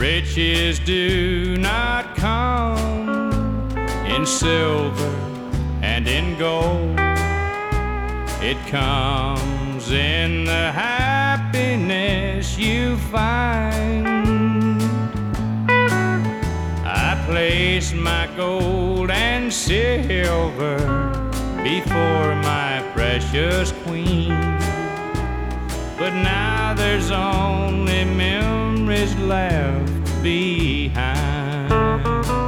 Riches do not come in silver and in gold. It comes in the happiness you find. I place my gold and silver before my precious queen, but now there's only memories left behind.